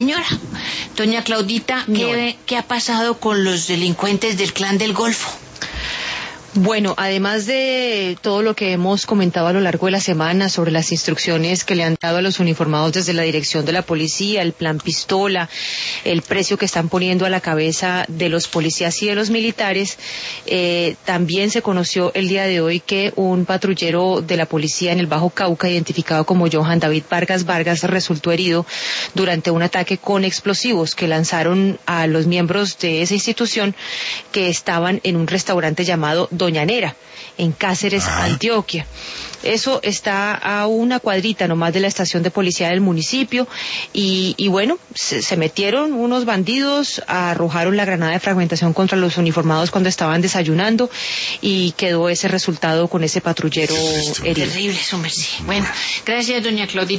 señora. Doña Claudita, ¿qué ha pasado con los delincuentes del Clan del Golfo? Bueno, además de todo lo que hemos comentado a lo largo de la semana sobre las instrucciones que le han dado a los uniformados desde la dirección de la policía, el plan pistola, el precio que están poniendo a la cabeza de los policías y de los militares, también se conoció el día de hoy que un patrullero de la policía en el Bajo Cauca, identificado como Johan David Vargas, resultó herido durante un ataque con explosivos que lanzaron a los miembros de esa institución que estaban en un restaurante llamado Doña Nera, en Cáceres, Antioquia. Eso está a una cuadrita nomás de la estación de policía del municipio y bueno, se metieron unos bandidos, arrojaron la granada de fragmentación contra los uniformados cuando estaban desayunando y quedó ese resultado con ese patrullero herido. Terrible, hombre, sí. Bueno, gracias, doña Claudita.